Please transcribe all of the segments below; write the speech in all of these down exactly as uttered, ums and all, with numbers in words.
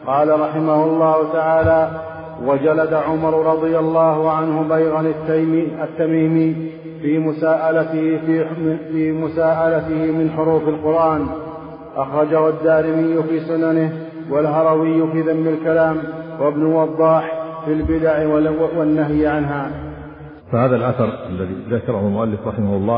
قال رحمه الله تعالى: وجلد عمر رضي الله عنه بيغا التميمي في مساءلته في, في مساءلته من حروف القرآن. أخرجه الدارمي في سننه، والهروي في ذم الكلام، وابن وضاح في البدع والنهي عنها. فهذا الأثر الذي ذكره المؤلف رحمه الله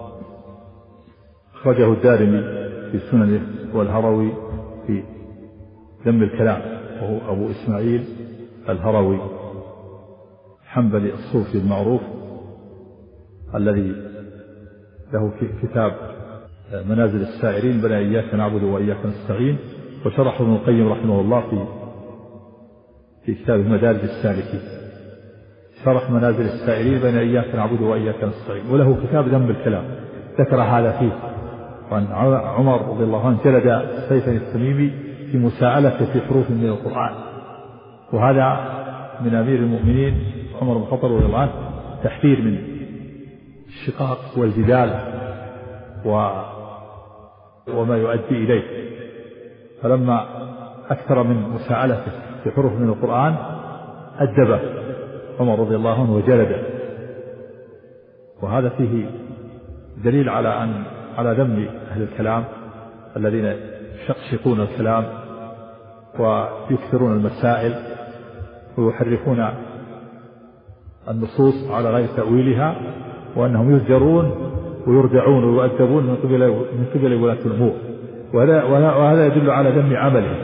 أخرجه الدارمي في سننه، والهروي في ذم الكلام، وهو أبو إسماعيل الهروي حنبلي الصوفي المعروف الذي له كتاب منازل السائرين بين إياك نعبد وإياك نستعين، وشرحه ابن القيم رحمه الله في في كتاب مدارج السالكين، شرح منازل السائرين بين إياك نعبد وإياك نستعين، وله كتاب ذم الكلام ذكر هذا فيه. وأن عمر رضي الله عنه جلد سيفا التميمي في مساءلته في حروف من القرآن، وهذا من أمير المؤمنين عمر بن الخطاب رضي الله عنه تحذير من الشقاق والجدال و... وما يؤدي إليه. فلما أكثر من مساءلته في حروف من القرآن أدبه عمر رضي الله عنه وجلده، وهذا فيه دليل على أن على ذم أهل الكلام الذين يشقشقون الكلام ويكثرون المسائل ويحرفون النصوص على غير تأويلها، وأنهم يزجرون ويردعون ويؤدبون من قبل من قبل ولاة الأمور، وهذا يدل على ذم عمله،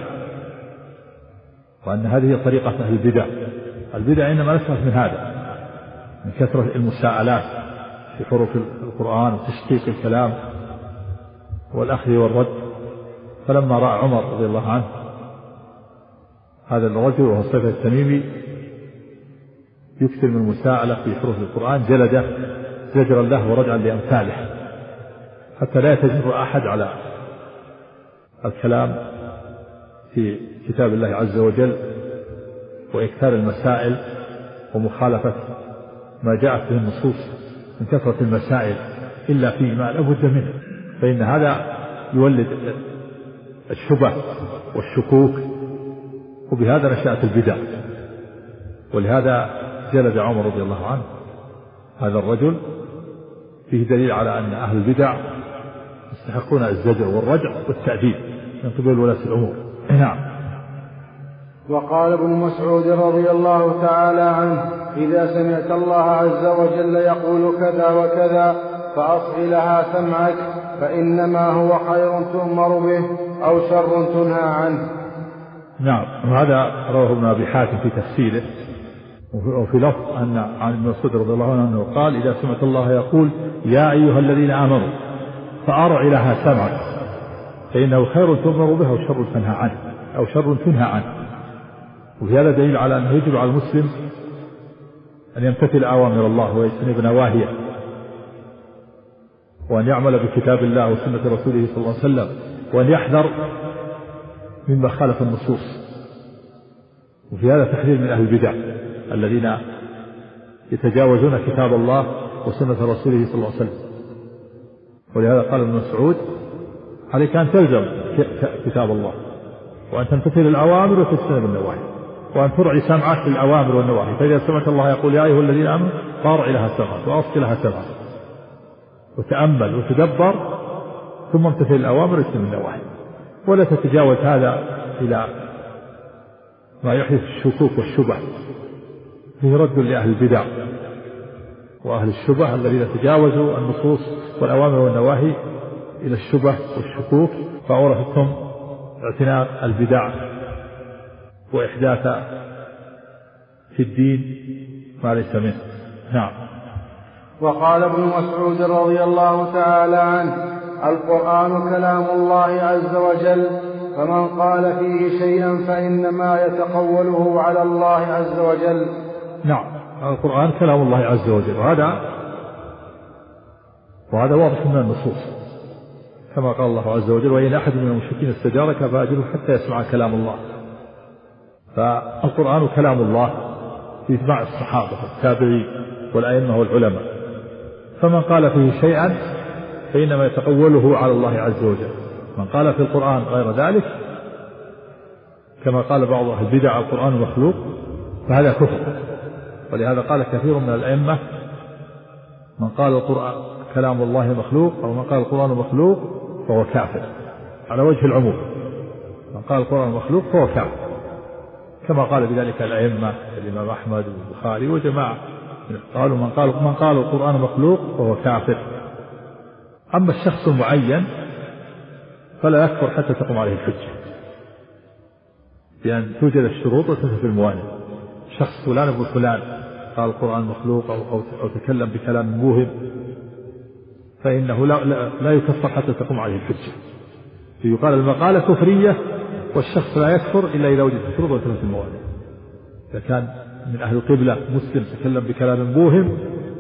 وأن هذه طريقة أهل البدع. البدع إنما نشأت من هذا، من كثرة المساءلات في حروف القرآن وتشقيق الكلام والأخذ والرد. فلما رأى عمر رضي الله عنه هذا الرجل وهو صيفة التميمي يكثر من المساءلة في حروف القرآن جلده زجرا له ورجعا لأمثاله، حتى لا يتجرأ أحد على الكلام في كتاب الله عز وجل وإكثار المسائل ومخالفة ما جاءت به النصوص من كثرة المسائل إلا فيما لا بد منه، فإن هذا يولد الشبه والشكوك، وبهذا نشأت البدع. ولهذا جلد عمر رضي الله عنه هذا الرجل، فيه دليل على أن أهل البدع يستحقون الزجر والرجع والتأديب من قبل ولاة الأمور. نعم. وقال ابن مسعود رضي الله تعالى عنه: إذا سمعت الله عز وجل يقول كذا وكذا فأصغ لها سمعك، فإنما هو خير تؤمر به أو شر تنهى عنه. نعم. وهذا رواه ابن أبي حاتم في تفسيره، وفي لفظ أن عن ابن مسعود رضي الله عنه قال: إذا سمعت الله يقول يا أيها الذين آمنوا فأرع لها سمعك، فإنه خير تؤمر به أو شر تنهى عنه أو شر تنهى عنه. وفي هذا دليل على أنه يجب على المسلم أن يمتثل أوامر الله ويجتنب نواهيه، وأن يعمل بكتاب الله وسنة رسوله صلى الله عليه وسلم، وأن يحذر مما خالف النصوص. وفي هذا تحذير من أهل البدع الذين يتجاوزون كتاب الله وسنة رسوله صلى الله عليه وسلم. ولهذا قال ابن مسعود: عليك أن تلزم كتاب الله، وأن تمتثل الأوامر وتجتنب النواهي، وأن ترعي سمعك للأوامر والنواهي. فإذا سمعت الله يقول يا أيها الذين آمنوا فارع لها سمعك وأصغ لها سمعك، وتأمل وتدبر، ثم امتثل الأوامر واجتنب النواهي، ولا تتجاوز هذا إلى ما يحدث الشكوك والشبه. فيه رد لأهل البدع وأهل الشبه الذين تجاوزوا النصوص والأوامر والنواهي إلى الشبه والشكوك، فأورثتهم اعتناق البدع وإحداث في الدين ما ليس منه. نعم. وقال ابن مسعود رضي الله تعالى عنه: القرآن كلام الله عز وجل، فمن قال فيه شيئا فإنما يتقوله على الله عز وجل. نعم. القرآن كلام الله عز وجل، وهذا وهذا واضح من النصوص، كما قال الله عز وجل: وإن أحد من المشركين استجارك فأجره حتى يسمع كلام الله. فالقرآن كلام الله بإجماع الصحابة والتابعين والأئمة والعلماء، فمن قال فيه شيئا فإنما يتقوله على الله عز وجل. من قال في القرآن غير ذلك كما قال بعض أهل البدع القرآن مخلوق فهذا كفر. ولهذا قال كثير من الأئمة من قال القرآن كلام الله مخلوق أو من قال القرآن مخلوق فهو كافر على وجه العموم. من قال القرآن مخلوق فهو كافر، كما قال بذلك الأئمة الإمام أحمد والبخاري وجماعة قالوا من قال من قال القرآن مخلوق فهو كافر. أما الشخص المعين فلا يكفر حتى تقوم عليه الحجة، لأن توجد الشروط وتنتفي الموانع. شخص فلان ابن فلان قال القرآن مخلوق أو, أو تكلم بكلام موهم فإنه لا, لا, لا يكفر حتى تقوم عليه الحجة. يقال المقالة كفرية والشخص لا يكفر إلا إذا وجد الشروط وتنتفي الموانع. إذا كان من أهل القبلة مسلم تكلم بكلام موهم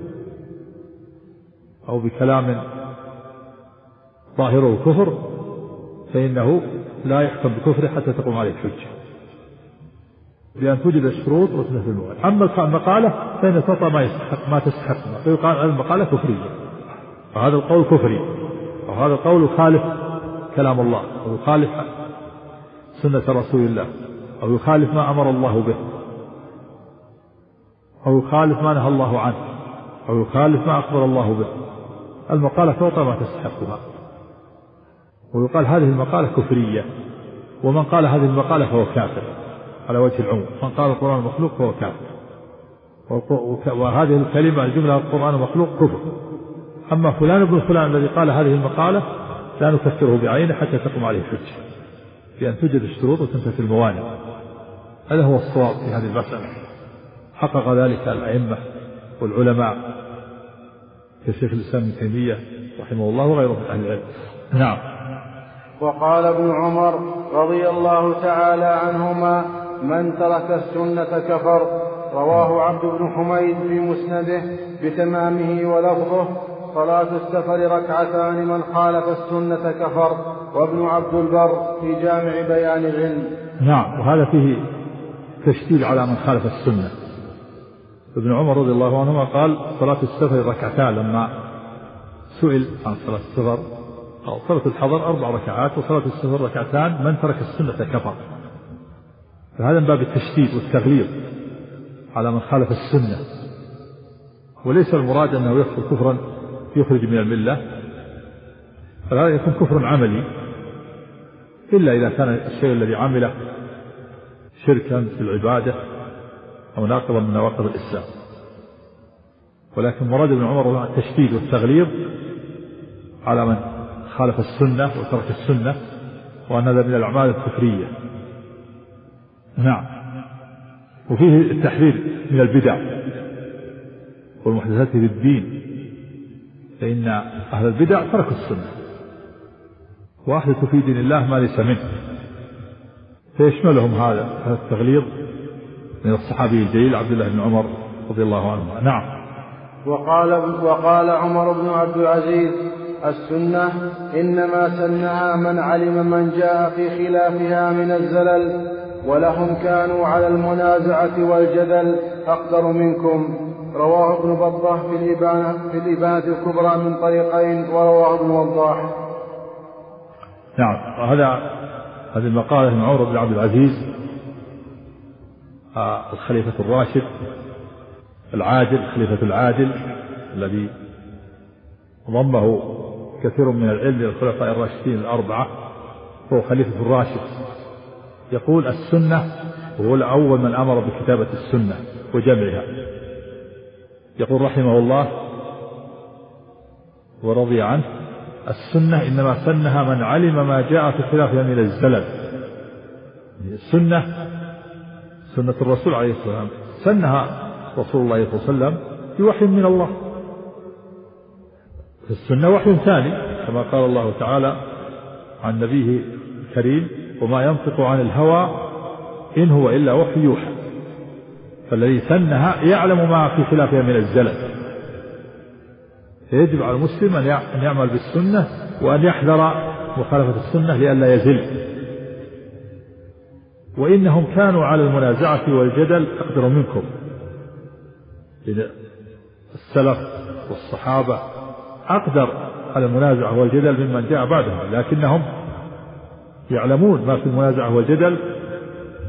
أو بكلام ظاهره كفر فإنه لا يحكم بكفره حتى تقوم عليه الحجة، لأن توجد الشروط وتنتفي الموانع. أما المقالة فإن تطأ ما يستحق ما تستحق، فيقال المقالة كفرية وهذا القول كفري، وهذا القول يخالف كلام الله أو يخالف سنة رسول الله أو يخالف ما أمر الله به أو يخالف ما نهى الله عنه أو يخالف ما أخبر الله به. المقالة تعطى ما تستحقها، ويقال هذه المقالة كفرية، ومن قال هذه المقالة فهو كافر على وجه العموم. من قال القرآن مخلوق فهو كافر، وهذه الكلمة الجملة القرآن مخلوق كفر. أما فلان ابن فلان الذي قال هذه المقالة لا نكفره بعينه حتى تقوم عليه الحجة، لأن توجد الشروط وتنتفي الموانع. هذا هو الصواب في هذه المسألة، حقق ذلك الأئمة والعلماء كشيخ الإسلام ابن تيمية رحمه الله وغيره من أهل العلم. نعم. وقال ابن عمر رضي الله تعالى عنهما من ترك السنة كفر. رواه عبد بن حميد في مسنده بتمامه ولفظه صلاة السفر ركعتان من خالف السنة كفر. وابن عبد البر في جامع بيان العلم. نعم. وهذا فيه تشديد على من خالف السنة. ابن عمر رضي الله عنهما قال صلاة السفر ركعتان، لما سئل عن صلاة السفر أو صلاة الحضر أربع ركعات وصلاة السفر ركعتان من ترك السنة كفر. فهذا من باب التشديد والتغليظ على من خالف السنة، وليس المراد أنه يكفر كفرا يخرج من الملة، فهذا يكون كفر عملي إلا إذا كان الشيء الذي عمله شركا في العبادة أو ناقضا من نواقض الإسلام. ولكن مراد ابن عمر التشديد والتغليظ على من خالف السنة وترك السنة، وأن هذا من الأعمال الكفرية. نعم. وفيه التحذير من البدع والمحدثات في الدين، فإن أهل البدع تركوا السنة وأحدثوا في دين الله ما ليس منه، فيشملهم هذا هذا التغليظ من الصحابي الجليل عبد الله بن عمر رضي الله عنه. نعم. وقال, وقال عمر بن عبد العزيز السنة إنما سنها من علم من جاء في خلافها من الزلل، ولهم كانوا على المنازعة والجدل أقدر منكم. رواه ابن بطة في الإبانة, في الإبانة الكبرى من طريقين، ورواه ابن وضاح. نعم. وهذا هذه المقالة من عمر بن عبد العزيز آه الخليفة الراشد العادل، الخليفة العادل الذي ضمه كثير من العلم للخلفاء الراشدين الأربعة، هو خليفة الراشد. يقول السنة، وهو الأول من أمر بكتابة السنة وجمعها. يقول رحمه الله ورضي عنه السنة إنما سنها من علم ما جاء في خلافها من الزلل. السنة سنة الرسول عليه الصلاة والسلام سنها رسول الله صلى الله عليه وسلم بوحي من الله. السنة وحي ثاني، كما قال الله تعالى عن نبيه الكريم وما ينطق عن الهوى إن هو إلا وحي يوحى. فالذي سنها يعلم ما في خلافها من الزلل، فيجب على المسلم أن يعمل بالسنة وأن يحذر مخالفة السنة لئلا يزل. وإنهم كانوا على المنازعة والجدل أقدر منكم. السلف والصحابة أقدر على المنازعة والجدل ممن جاء بعدهم، لكنهم يعلمون ما في المنازعة والجدل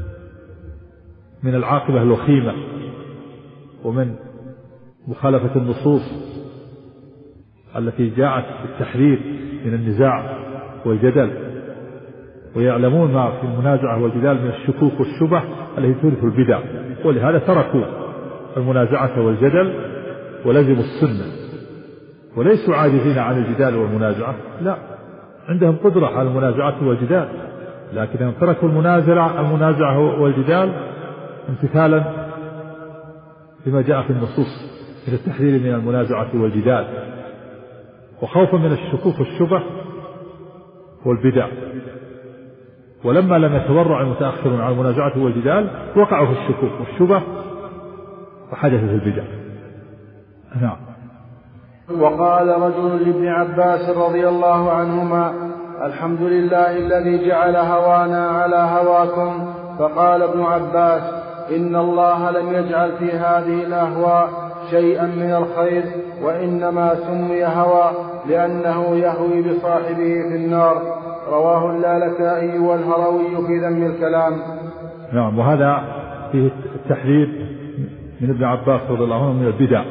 من العاقبة الوخيمة ومن مخالفة النصوص التي جاءت بالتحذير من النزاع والجدل، ويعلمون ما في المنازعة والجدال من الشكوك والشبه التي تورث البدع، ولهذا تركوا المنازعة والجدل ولزموا السنة، وليسوا عاجزين عن الجدال والمنازعة، لا، عندهم قدرة على المنازعة والجدال، لكنهم تركوا المنازعة المنازعة والجدال امتثالا لما جاء في النصوص من التحذير من المنازعة والجدال، وخوفا من الشكوك والشبه والبدع. ولما لم يتورع المتأخرون على المنازعة والجدال وقعوا في الشكوك والشبه وحدثت البدع. نعم. وقال رجل لابن عباس رضي الله عنهما: الحمد لله الذي جعل هوانا على هواكم. فقال ابن عباس: إن الله لم يجعل في هذه الأهواء شيئا من الخير، وإنما سمي هوى لأنه يهوي بصاحبه في النار. رواه اللالكائي والهروي في ذم الكلام. نعم. وهذا فيه التحذير من ابن عباس رضي الله عنه من البدع.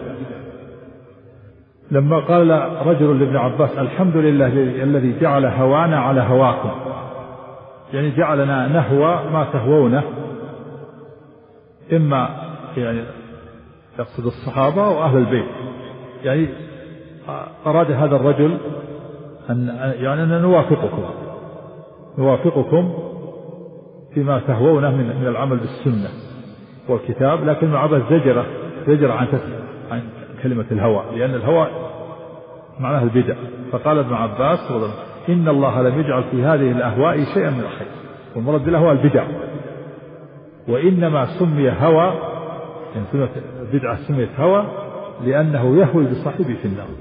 لما قال رجل لابن عباس: الحمد لله الذي جعل هوانا على هواكم، يعني جعلنا نهوى ما تهوونه، إما يعني يقصد الصحابة وأهل البيت، يعني أراد هذا الرجل أن يعني أن نوافقكم نوافقكم فيما تهوونه من العمل بالسنة والكتاب، لكن ابن عباس زجر زجر عن عن كلمة الهوى، لأن الهوى معناه البدع. فقال ابن عباس: إن الله لم يجعل في هذه الأهواء شيئا من الخير، والمراد بالأهواء البدع، وإنما سمي هوى، يعني سميت البدعة سميت هوى لأنه يهوي بصاحبه في النار.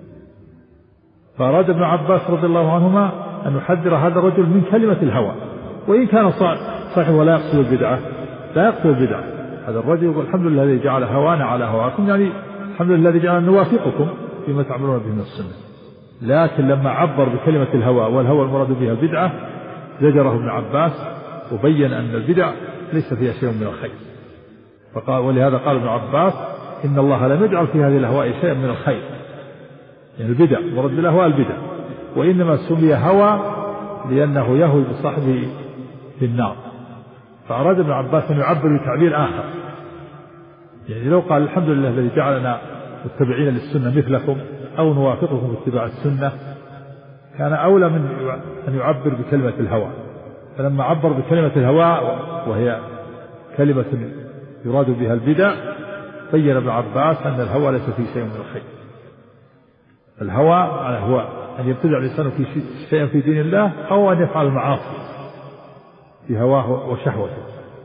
فأراد ابن عباس رضي الله عنهما أن يحذر هذا الرجل من كلمة الهوى، وإن كان صاحبه لا يقصد البدعة لا يقصد البدعة هذا الرجل يقول: الحمد لله الذي جعل هوانا على هواكم، يعني الحمد لله الذي جعل نوافقكم فيما تعملون به من السنة. لكن لما عبر بكلمة الهوى، والهوى المراد بها البدعة، زجره ابن عباس وبين أن البدع ليس فيها شيء من الخير. فقال: ولهذا قال ابن عباس: إن الله لم يجعل في هذه الأهواء شيئا من الخير، يعني البدع مراد بالأهواء البدع، وإنما سمي هوى لأنه يهوي بصاحبه في النار. فأراد ابن عباس أن يعبر بتعبير آخر، يعني لو قال: الحمد لله الذي جعلنا متبعين للسنة مثلكم، أو نوافقكم في اتباع السنة، كان أولى من أن يعبر بكلمة الهوى. فلما عبر بكلمة الهوى وهي كلمة يراد بها البدع، بين ابن عباس أن الهوى ليس فيه شيء من الخير. الهوى هو أن يبتدع الإنسان في شيء في دين الله، أو أن يفعل المعاصي في هواه وشهوته.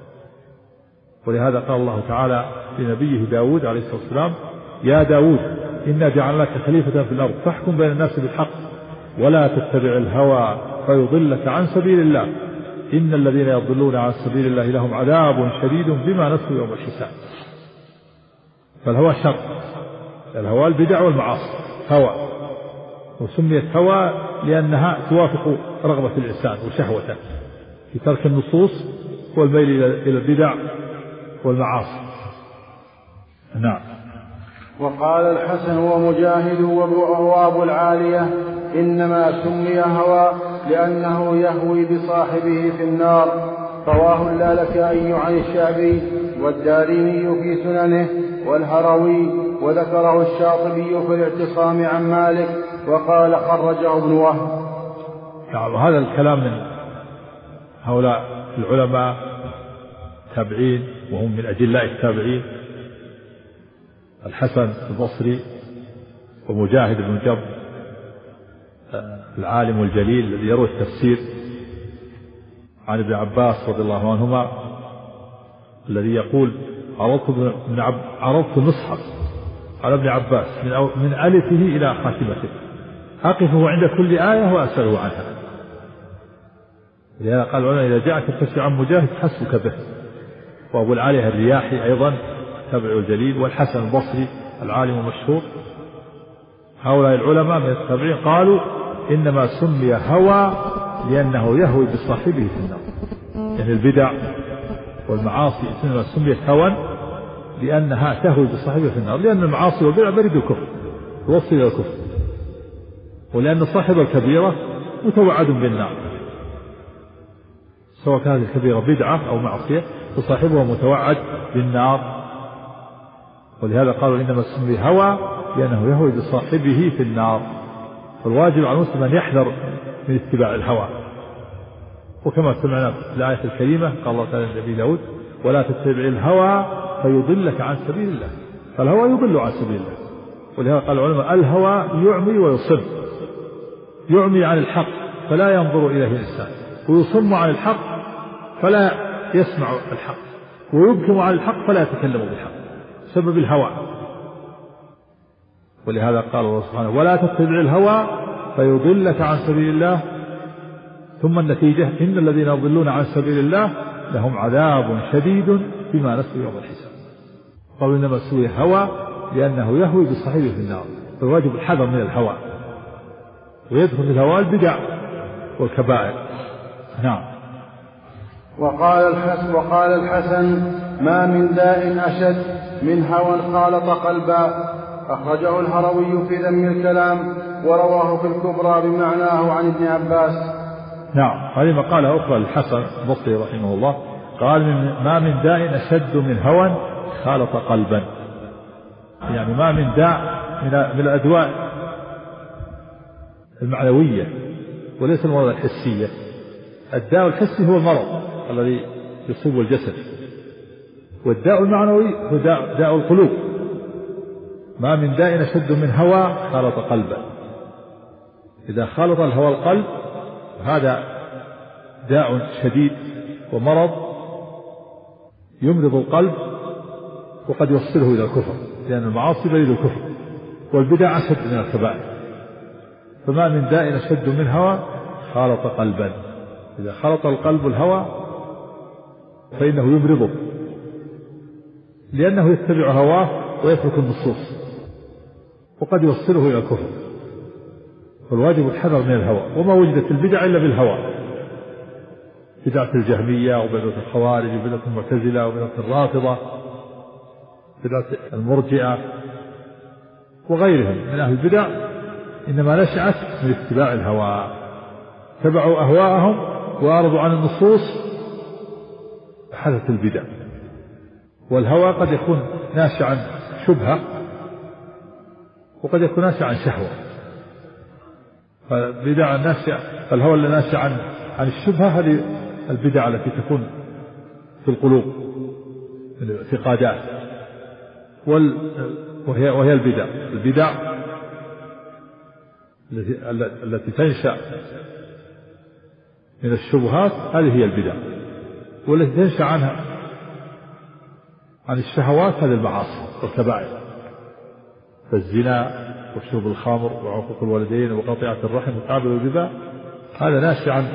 ولهذا قال الله تعالى لنبيه داود عليه الصلاة والسلام: يا داود إنا جعلناك خليفة في الأرض فاحكم بين الناس بالحق ولا تتبع الهوى فيضلك عن سبيل الله إن الذين يضلون عن سبيل الله لهم عذاب شديد بما نسوا يوم الحساب. فالهوى شر، الهوى البدع والمعاصي هوى، وسميت هوى لأنها توافق رغبة الإنسان وشهوته في ترك النصوص والميل إلى البدع والمعاصي. نعم. وقال الحسن ومجاهد وأبو العالية: إنما سمي هوى لأنه يهوي بصاحبه في النار. رواه اللالكائي عن الشعبي والدارمي في سننه والهروي، وذكره الشاطبي في الاعتصام عن مالك، وقال خرجه ابن وهب. يعني هذا الكلام من هؤلاء العلماء التابعين، وهم من أجلاء التابعين: الحسن البصري ومجاهد بن جبر العالم الجليل الذي يروي التفسير عن ابن عباس رضي الله عنهما، الذي يقول: عرضت من عب... عرضت المصحف على ابن عباس من, أو... من ألفه إلى خاتمته أقفه عند كل آية وأسأله عنها. لهذا قال العلماء: إذا جاءك التفسير عن مجاهد حسبك به. وأبو العالية الرياحي أيضا تابع الجليل، والحسن البصري العالم المشهور. هؤلاء العلماء من التابعين قالوا: إنما سمي هوى لأنه يهوي بصاحبه في النار، يعني البدع والمعاصي سميت هوى لأنها تهوي بصاحبها في النار، لأن المعاصي والبدع بريد الكفر توصل إلى الكفر، ولأن صاحب الكبيرة متوعد بالنار، سواء كانت الكبيرة بدعة أو معصية فصاحبها متوعد بالنار. ولهذا قالوا إنما سمي هوى لأنه يهوي بصاحبه في النار. فالواجب على المسلم أن يحذر من اتباع الهوى، وكما سمعنا في الآية الكريمة قال الله تعالى للنبي داود: ولا تتبع الهوى فيضلك عن سبيل الله. فالهوى يضل عن سبيل الله، ولهذا قال العلماء: الهوى يعمي ويصم، يعمي عن الحق فلا ينظر إليه الإنسان، ويصم عن الحق فلا يسمع الحق، ويبكم عن الحق فلا يتكلم بالحق بسبب الهوى. ولهذا قال الله سبحانه: ولا تتبع الهوى فيضلك عن سبيل الله. ثم النتيجة: إن الذين يضلون عن سبيل الله لهم عذاب شديد بما نسوا يوم الحساب. قالوا إنما سوي هوى لأنه يهوي بصاحبه في النار، فالواجب الحذر من الهوى، ويدخل في الهوى البدع والكبائر. نعم. وقال الحسن, وقال الحسن: ما من داء أشد من هوى خالط قلبا. أخرجه الهروي في ذم الكلام، ورواه في الكبرى بمعناه عن ابن عباس. نعم. هذه مقالة أخرى للحسن البصري رحمه الله، قال: ما من داء أشد من هوى خالط قلبا. يعني ما من داء من الأدواء المعنوية وليس المرض الحسية. الداء الحسي هو المرض الذي يصيب الجسد، والداء المعنوي هو داء, داء القلوب. ما من داء أشد من هوى خالط قلبا. إذا خالط الهوى القلب هذا داء شديد ومرض يمرض القلب وقد يوصله إلى الكفر، لأن المعاصي بريد الكفر والبدع أشد من الكبائر. فما من داء أشد من هوى خالط قلبا. إذا خلط القلب الهوى فإنه يمرضه، لأنه يتبع هواه ويترك النصوص، وقد يوصله إلى الكفر. فالواجب الحذر من الهوى، وما وجدت البدع إلا بالهوى، بدعة الجهمية وبدعة الخوارج وبدعة المعتزلة وبدعة الرافضة، بدعة المرجئة وغيرهم من أهل البدع، إنما نشأت من اتباع الهوى، تبعوا أهواءهم وأعرضوا عن النصوص حدث البدع. والهوى قد يكون ناشئ عن شبهة وقد يكون ناشئ عن شهوة. فالبدع الناشئة، الهوى اللي ناشئ عن عن الشبهة هذه البدع التي تكون في القلوب من الاعتقادات، وهي وهي البدع البدع التي التي تنشأ من الشبهات، هذه هي البدع. والتي تنشأ عنها عن الشهوات هذه المعاصي والكبائر، فالزنا وشرب الخمر وعقوق الوالدين وقطيعة الرحم والتعامل بالربا، هذا ناشئ عن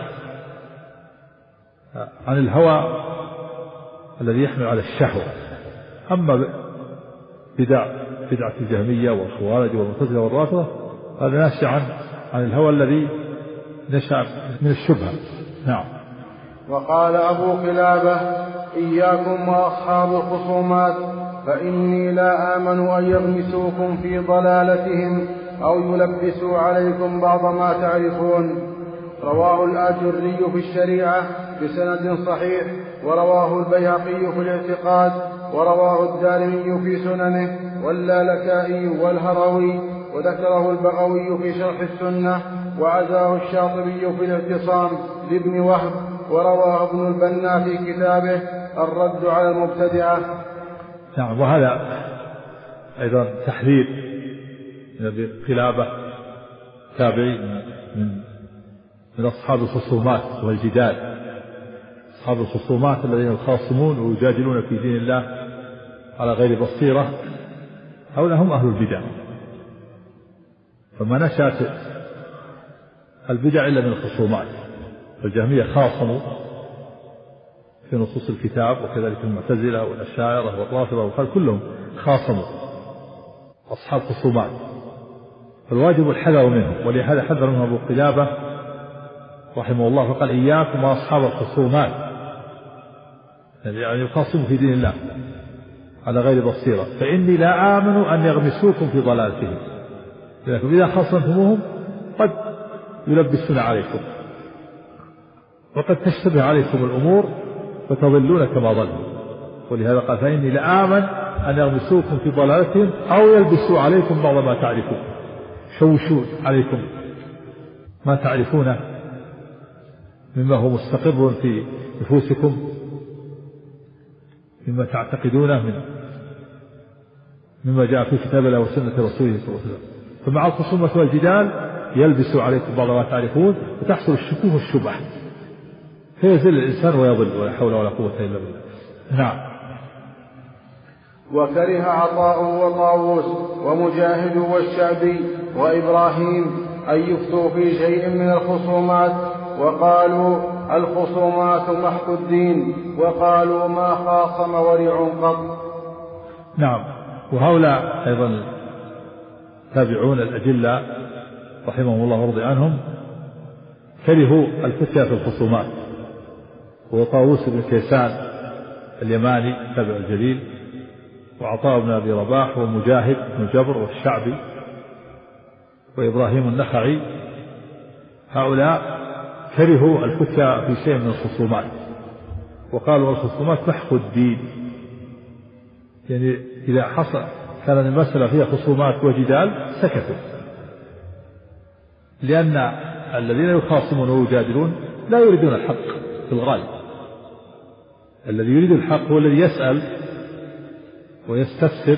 عن الهوى الذي يحمل على الشهوة. أما بدع بدعة الجهمية والخوارج والمعتزلة والرافضة هذا ناشئ عن عن الهوى الذي نشأ من الشبهة. نعم. وقال أبو قلابة: إياكم وأصحاب الخصومات، فإني لا آمن أن يغمسوكم في ضلالتهم أو يلبسوا عليكم بعض ما تعرفون. رواه الآجري في الشريعة بسند صحيح، ورواه البيهقي في الاعتقاد، ورواه الدارمي في سننه، واللالكائي والهروي، وذكره البغوي في شرح السنة، وعزاه الشاطبي في الاعتصام لابن وهب، ورواه ابن البنا في كتابه الرد على المبتدعة. نعم. وهذا أيضا تحذير من أبي قلابة تابعي من من أصحاب الخصومات والجدال، أصحاب الخصومات الذين يخاصمون ويجادلون في دين الله على غير بصيرة، هؤلاء هم أهل البدع. فما نشأت البدع إلا من الخصومات. الجهمية خاصموا في نصوص الكتاب، وكذلك المعتزلة والأشاعرة والرافضة والخلق كلهم خاصموا، أصحاب خصومات، فالواجب الحذر منهم. ولهذا حذر منهم أبو قلابة رحمه الله فقال: إياكم وأصحاب الخصومات، يعني يخاصموا في دين الله على غير بصيرة، فإني لا آمن أن يغمسوكم في ضلالتهم، لكن إذا خاصمتموهم قد يلبسون عليكم وقد تشتبه عليكم الأمور فتضلون كما ضلوا. ولهذا قال فإني لا آمن أن يغمسوكم في ضلالتهم أو يلبسوا عليكم بعض ما تعرفون، شوشون عليكم ما تعرفونه مما هو مستقر في نفوسكم، مما تعتقدونه من مما جاء في كتاب الله وسنة رسوله صلى الله عليه وسلم. فمع الخصومة والجدال يلبس عليكم بعض ما تعرفون فتحصل الشكوك والشبه فيزل الإنسان ويضل، ولا حول ولا قوة إلا بالله. نعم. وكره عطاء وطاووس ومجاهد والشعبي وإبراهيم أن يفتوا في شيء من الخصومات، وقالوا الخصومات محك الدين، وقالوا ما خاصم ورع قط. نعم. وهؤلاء أيضا تابعون الأجلة رحمهم الله ورضي عنهم كرهوا الفتيا في الخصومات، وهو طاووس بن كيسان اليماني تابع الجليل، وعطاء بن أبي رباح، ومجاهد بن جبر، والشعبي، وإبراهيم النخعي. هؤلاء كرهوا الفتيا في شيء من الخصومات، وقالوا الخصومات محق الدين، يعني إذا حصل كان المسألة فيها خصومات وجدال سكتوا، لأن الذين يخاصمون ويجادلون لا يريدون الحق في الغالب. الذي يريد الحق هو الذي يسأل ويستفسر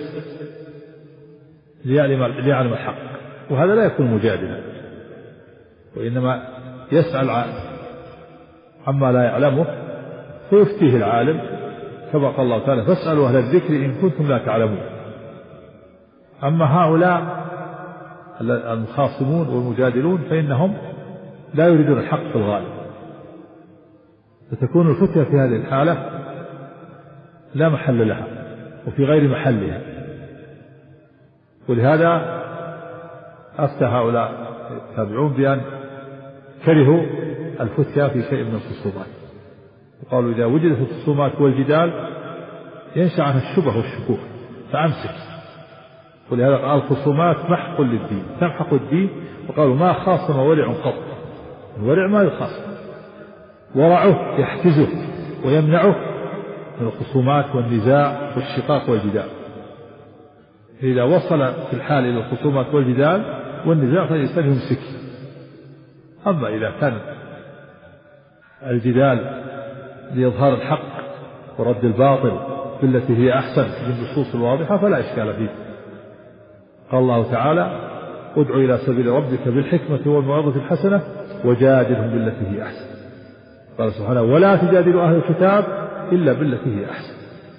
ليعلم الحق، وهذا لا يكون مجادلا، وإنما يسأل عما لا يعلمه فيفتيه العالم، كما قال الله تعالى فاسألوا أهل الذكر إن كنتم لا تعلمون. أما هؤلاء المخاصمون والمجادلون فإنهم لا يريدون الحق في الغالب، فتكون الفتية في هذه الحالة لا محل لها وفي غير محلها. ولهذا أفتى هؤلاء التابعون بأن كرهوا الفتيا في شيء من الخصومات، وقالوا إذا وجدت الخصومات والجدال ينشأ عنها الشبه والشكوك فأمسك. ولهذا قال الخصومات محق للدين، تمحق الدين. وقالوا ما خاصم ورع قط، الورع ما يخاصم، ورعه يحتزه ويمنعه من الخصومات والنزاع والشقاق والجدال. إذا وصل في الحال إلى الخصومات والجدال والنزاع فالإنسان يمسك. أما إذا كان الجدال لإظهار الحق ورد الباطل بالتي هي أحسن بالنصوص الواضحة فلا إشكال فيه. قال الله تعالى ادع إلى سبيل ربك بالحكمة والموعظة الحسنة وجادلهم بالتي هي أحسن. قال سبحانه ولا تجادلوا أهل الكتاب إلا بالتي هي أحسن.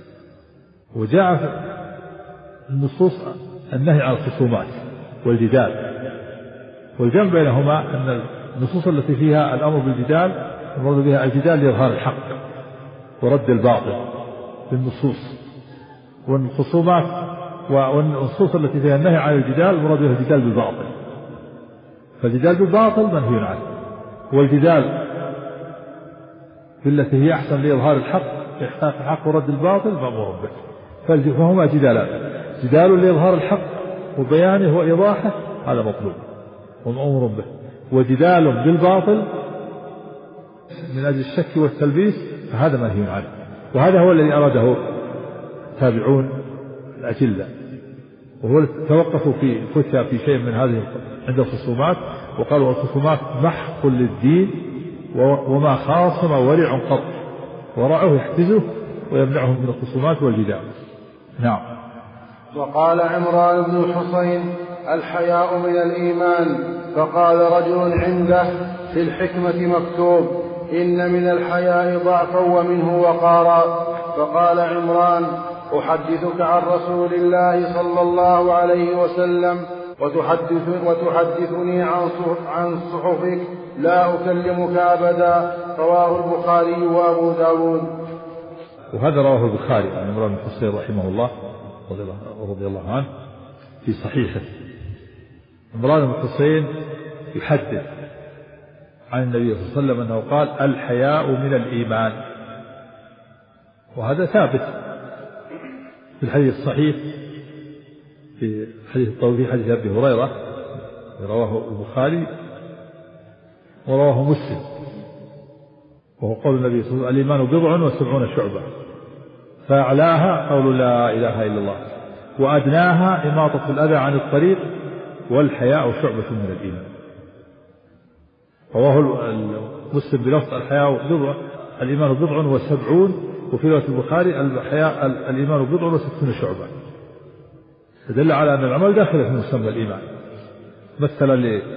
وجاء في النصوص النهي عن الخصومات والجدال، والجمع بينهما أن النصوص التي فيها الأمر بالجدال المراد بها الجدال لإظهار الحق ورد الباطل بالنصوص، والخصومات والنصوص التي فيها النهي عن الجدال المراد بها الجدال بالباطل. فالجدال بالباطل منهي عنه، والجدال بالتي هي أحسن لإظهار الحق إحقاق الحق ورد الباطل مأمور به. فهما جدالان، جدال لإظهار الحق وبيانه وإيضاحه هذا مطلوب ومأمور به، وجدال بالباطل من أجل الشك والتلبيس فهذا منهي عنه. وهذا هو الذي أراده تابعون الأجلة، وهو توقفوا في الفتيا في شيء من هذه عند الخصومات، وقالوا الخصومات محق للدين وما خاصم ورع قط، ورعه يحتزه ويمنعهم من الخصومات والجدال. نعم. وقال عمران بن الحصين الحياء من الإيمان، فقال رجل عنده في الحكمة مكتوب إن من الحياء ضعفا ومنه وقارا. فقال عمران أحدثك عن رسول الله صلى الله عليه وسلم وتحدث وتحدثني عن صحفك لا أكلمك أبدا. رواه البخاري وأبو داود. وهذا رواه البخاري عن عمران بن الحصين رحمه الله رضي الله عنه في صحيحه. عمران بن الحصين يحدث عن النبي صلى الله عليه وسلم أنه قال الحياء من الإيمان، وهذا ثابت في الحديث الصحيح في حديث الطويل حديث أبي هريرة رواه البخاري ورواه مسلم، وهو قول النبي صلى الله عليه وسلم: الإيمان بضع وسبعون شعبة، فأعلاها قول لا إله إلا الله، وأدناها إماطة الأذى عن الطريق، والحياء شعبة من الإيمان. رواه مسلم بلفظ الحياء بضع الإيمان بضع وسبعون، وفي رواية البخاري الحياء الإيمان بضع وستون شعبة، تدل على أن العمل داخل في مسمى الإيمان. مثل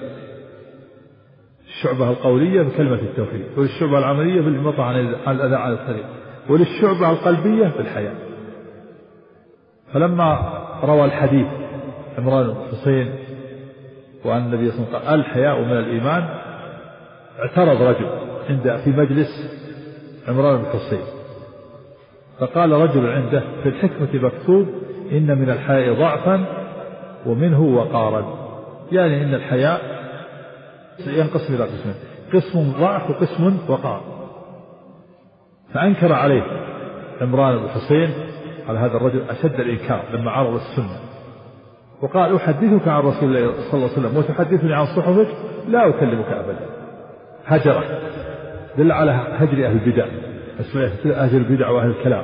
للشعبة القولية بكلمة التوحيد، وللشعبة العملية بالإماطة عن الأذى عن الطريق، وللشعبة القلبية بالحياء. فلما روى الحديث عمران بن حسين وأن النبي صلى الله عليه وسلم قال الحياء من الإيمان، اعترض رجل عند في مجلس عمران بن حسين، فقال رجل عنده: في الحكمة مكتوب إن من الحياء ضعفا ومنه وقارا، يعني إن الحياء ينقسم إلى قسمين، قسم ضعف وقسم وقار. فأنكر عليه عمران بن حسين على هذا الرجل أشد الإنكار لما عرض السنة، وقال: أحدثك عن رسول الله صلى الله عليه وسلم وتحدثني عن صحفك، لا أكلمك أبدا. هجره، دل على هجر أهل البدع، أهل البدع وأهل الكلام.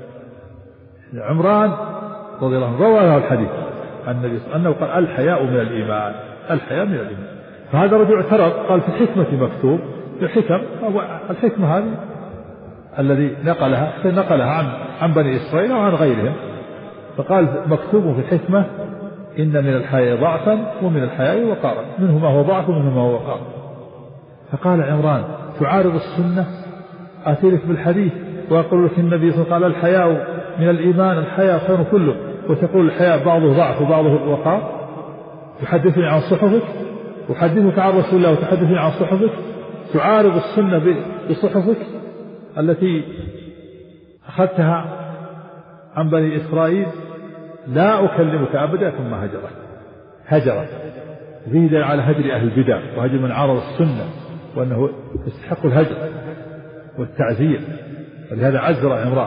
عمران رضي الله عنه روى له الحديث عن النبي صلى الله عليه وسلم أنه قال: الحياء من الإيمان، الحياء من الإيمان. فهذا الرجل اعترض، قال: في الحكمة مكتوب، في الحكم الحكمة هذه الذي نقلها نقلها عن عن بني إسرائيل وعن غيرهم، فقال: مكتوب في الحكمة إن من الحياء ضعفا ومن الحياء وقارا، منه ما هو ضعف ومنه ما هو وقار. فقال عمران: تعارض السنة؟ آتيك بالحديث وأقول لك النبي صلى الله عليه وسلم: الحياء من الإيمان، الحياء خير كله، وتقول الحياء بعضه ضعف وبعضه وقار؟ تحدثني عن صحفك، أحدثك عن رسول الله وتحدثني عن صحفك؟ تعارض السنة بصحفك التي أخذتها عن بني إسرائيل، لا أكلمك أبدا. ثم هجرت هجرت زيد على هجر أهل البدع وهجر من عارض السنة، وأنه يستحق الهجر والتعزير، ولهذا عزر عمران.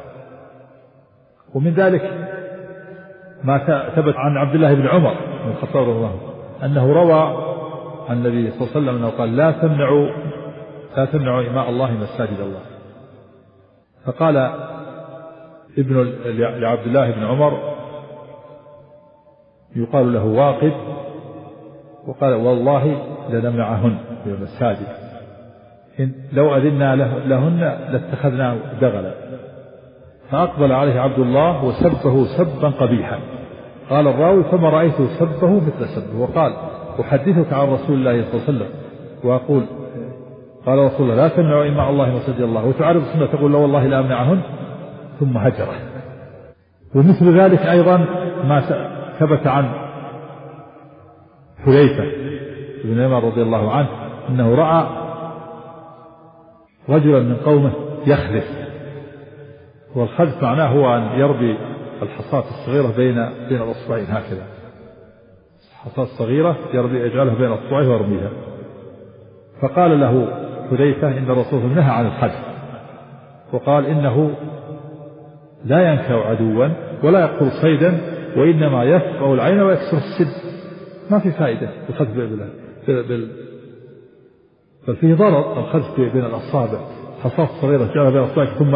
ومن ذلك ما ثبت عن عبد الله بن عمر بن الخطاب رضي الله عنه أنه روى عن النبي صلى الله عليه وسلم أنه قال: لا تمنعوا لا تمنعوا إماء الله مساجد الله. فقال ابن لعبد الله بن عمر يقال له واقد، وقال: والله لنمنعهن في المساجد، إن لو أذنا لهن لاتخذنا دغلا. فأقبل عليه عبد الله وسبه سبا قبيحا. قال الراوي: فما رأيته سبه مثل سبه. وقال: أحدثك عن رسول الله صلى الله عليه وسلم وأقول: قال رسول الله: لا تمنعوا إماء الله مساجد الله، وتعرض السنة تقول: لا والله لا أمنعهن. ثم هجره. ومثل ذلك أيضا ما ثبت عن حذيفة بن عمر رضي الله عنه أنه رأى رجلا من قومه يخذف، والخذف معناه هو أن يربي الحصاة الصغيرة بين بين الأصبعين هكذا، حصاة صغيرة يربي يجعلها بين أصبعيه ويرميها. فقال له حذيفة: إن الرسول نهى عن الخذف، وقال: إنه لا ينكأ عدوا ولا يقتل صيدا، وإنما يفقع العين ويكسر السد. ما في فائدة الخذف بال بال بل فيه ضرر الخذف بين الأصابع، حصاة صغيرة تجعلها بين أصبعك ثم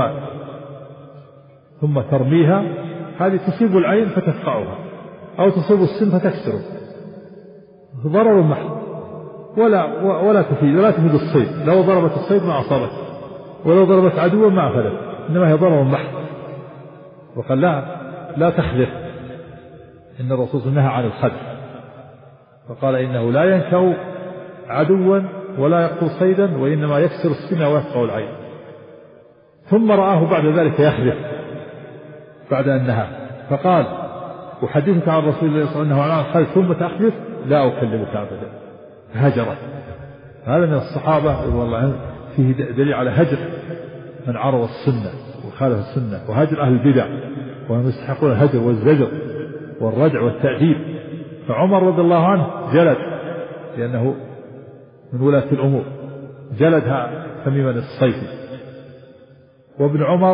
ثم ترميها، هذه تصيب العين فتفقعها، أو تصيب السن فتكسره، ضرر محض، ولا ولا تفيد ولا تفيد الصيد. لو ضربت الصيد ما أصابت، ولو ضربت عدوا ما أفلت، إنما هي ضرر محض. وقال: لا لا تخذف، إن الرسول نهى عن الخذف. فقال: إنه لا ينكأ عدوا ولا يقتل صيدا، وإنما يكسر السن ويفقع العين. ثم رآه بعد ذلك يخذف بعد أن نهى، فقال: أحدثك عن رسول الله صلى الله عليه وسلم ثم تخذف، لا أكلمك أبدا. هجرت. هذا من الصحابة رضي الله عنهم فيه دليل على هجر من عرض السنة وخالف السنة، وهجر أهل البدع، وهم يستحقون الهجر والزجر والردع والتأديب. فعمر رضي الله عنه جلد، لأنه من ولاة الأمور، جلدها تميما الصيفي. وابن عمر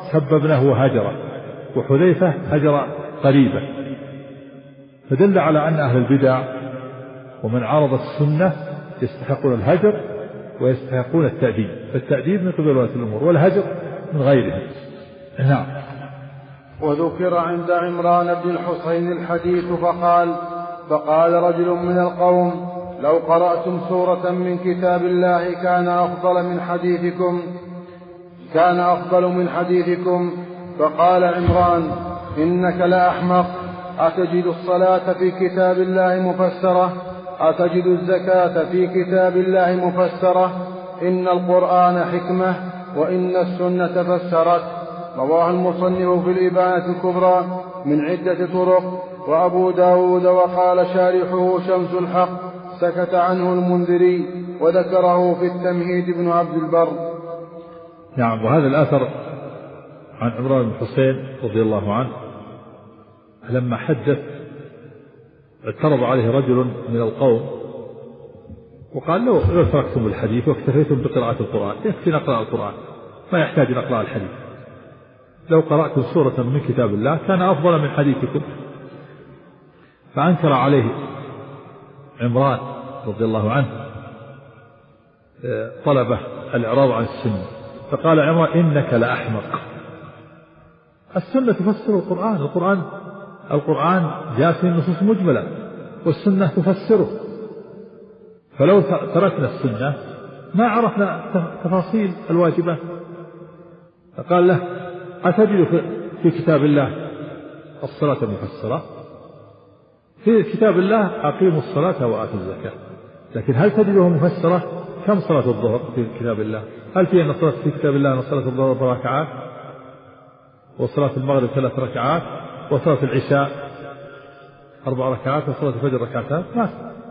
سببناه وهجره، وحذيفة هجر قريبا، فدل على أن أهل البدع ومن عارض السنة يستحقون الهجر ويستحقون التأديب، فالتأديب من قبل ولاة الأمور والهجر من غيرهم. نعم. وذكر عند عمران بن الحسين الحديث فقال فقال رجل من القوم لو قرأتم سورة من كتاب الله كان أفضل من حديثكم كان أفضل من حديثكم فقال عمران إنك لأحمق، أتجد الصلاة في كتاب الله مفسرة؟ أتجد الزكاة في كتاب الله مفسرة؟ إن القرآن حكمة وإن السنة فسرت. رواه المصنف في الإبانة الكبرى من عدة طرق، وأبو داود وقال شارحه شمس الحق سكت عنه المنذري، وذكره في التمهيد ابن عبد البر. نعم. وهذا الأثر عن عمران بن الحسين رضي الله عنه لما حدث اعترض عليه رجل من القوم وقال له لو تركتم الحديث واكتفيتم بقراءة القرآن يكفي نقرأ القرآن ما يحتاج نقرأ الحديث، لو قرأتم سورة من كتاب الله كان أفضل من حديثكم. فأنكر عليه عمران رضي الله عنه طلبه الإعراض عن السنة، فقال عمران إنك لأحمق، السنة تفسر القرآن، القرآن القرآن جاء في النصوص مجملة والسنة تفسره، فلو تركنا السنة ما عرفنا تفاصيل الواجبات. فقال له أتجد في كتاب الله الصلاة مفسرة؟ في كتاب الله أقيموا الصلاة وآتوا الزكاة، لكن هل تجده مفسرة؟ كم صلاة الظهر في كتاب الله؟ هل في أن صلاة في كتاب الله أن صلاة الظهر أربع ركعات وصلاة المغرب ثلاث ركعات وصلاة العشاء أربع ركعات وصلاة الفجر ركعتان؟ ما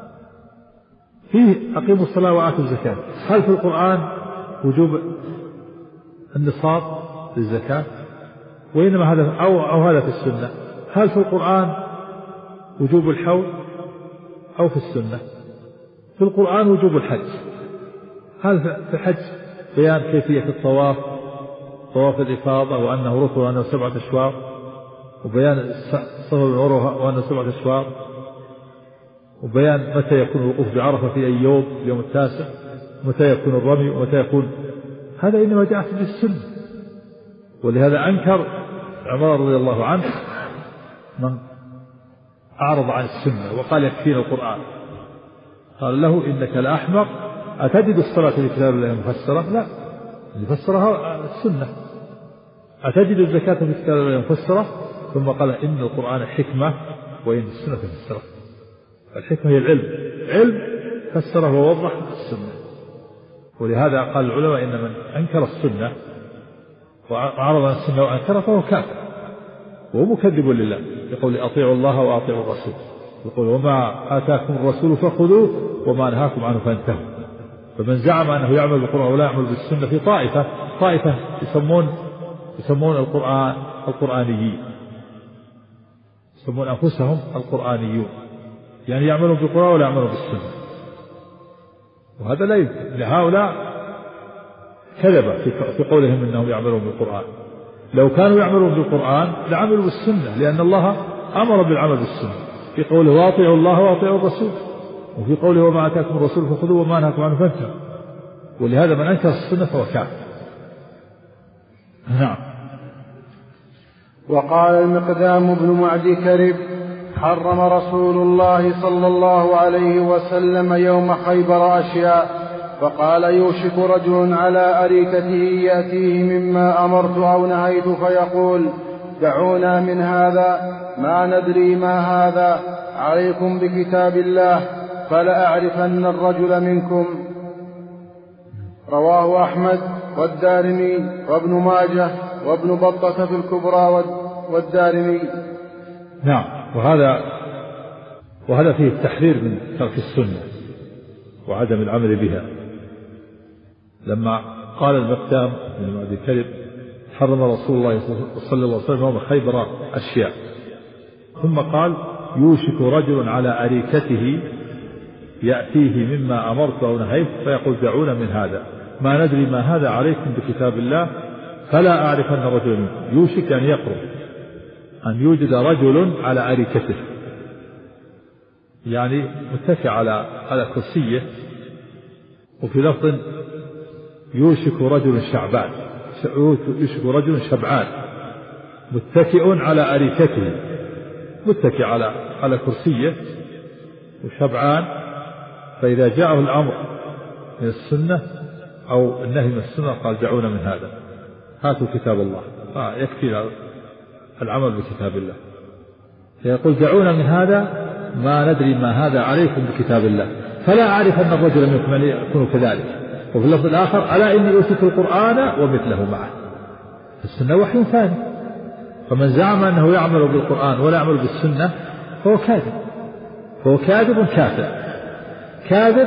فيه أقيموا الصلاة وآتوا الزكاة. هل في القرآن وجوب النصاب للزكاة؟ وإنما هذا أو, أو هذا في السنة. هل في القرآن وجوب الحول أو في السنة؟ في القرآن وجوب الحج. هل في الحج بيان كيفية الطواف طواف الإفاضة وأنه ركن وأنه سبعة أشواط، وبيان الصفا والمروة وأنه سبعة أشواط، وبيان متى يكون الوقوف بعرفة في أي يوم اليوم التاسع، متى يكون الرمي ومتى يكون، هذا إنما جاءت في السنة. ولهذا أنكر عمر رضي الله عنه من أعرض عن السنة وقال يكفينا القرآن، قال له إنك لأحمق، أتجد الصلاة في كتاب الله مفسرة؟ لا، يفسرها السنة. أتجد الزكاة في كتاب الله مفسرة؟ ثم قال إن القرآن حكمة وإن السنة فسرت. الحكمة هي العلم، علم فسره ووضح السنة. ولهذا قال العلماء إن من أنكر السنة وعرض عن السنة وأنكر فهو كافر وهو مكذب لله، يقول أطيعوا الله وأطيعوا الرسول، يقول وما آتاكم الرسول فخذوه وما نهاكم عنه فانتهوا. فمن زعم أنه يعمل بالقرآن ولا يعمل بالسنة في طائفة طائفة يسمون يسمون القرآن القرآنيين، يسمون أنفسهم القرآنيون، يعني يعملون بالقرآن ولا يعملون بالسنة. وهذا لا يمكن، لهؤلاء كذب في قولهم إنهم يعملون بالقرآن. لو كانوا يعملون بالقرآن لعملوا بالسنة، لأن الله أمر بالعمل بالسنة في قوله واطيعوا الله واطيعوا الرسول، وفي قوله وما آتاكم الرسول فخذوه وما نهاكم عنه فانتهوا. ولهذا من أنكر السنة فهو كافر. نعم. وقال المقدام بن معدي كرب حرم رسول الله صلى الله عليه وسلم يوم خيبر أشياء، فقال يوشك رجل على أريكته يأتيه مما أمرت أو نهيت فيقول دعونا من هذا ما ندري ما هذا، عليكم بكتاب الله فلأعرفن الرجل منكم. رواه أحمد والدارمي وابن ماجه وابن بطة في الكبرى والدارمي. نعم. وهذا وهذا فيه التحذير من ترك السنة وعدم العمل بها. لما قال المقدام بن معدي كرب حرم رسول الله صلى الله عليه وسلم يوم خيبر أشياء، ثم قال يوشك رجل على أريكته يأتيه مما أمرت أو نهيت فيقول دعونا من هذا ما ندري ما هذا، عليكم بكتاب الله فلا أعرف أن رجلا يوشك أن يقرب أن يوجد رجل على أريكته، يعني متكئ على على كرسيه، وفي لفظ يوشك رجل شعبان، يوشك رجل شبعان متكئ على أريكته، متكئ على على كرسيه وشبعان. فإذا جاءه الأمر من السنة أو النهي من السنة قال دعونا من هذا، هاتوا كتاب الله، آه يكفي العمل بكتاب الله. يقول دعونا من هذا ما ندري ما هذا عليكم بكتاب الله، فلا أعرف أن الرجل منكم يكون كذلك. وفي اللفظ الآخر ألا إني أوتيت القرآن ومثله معه. السنة وحي ثاني، فمن زعم أنه يعمل بالقرآن ولا يعمل بالسنة فهو كاذب، فهو كاذب كافر. كاذب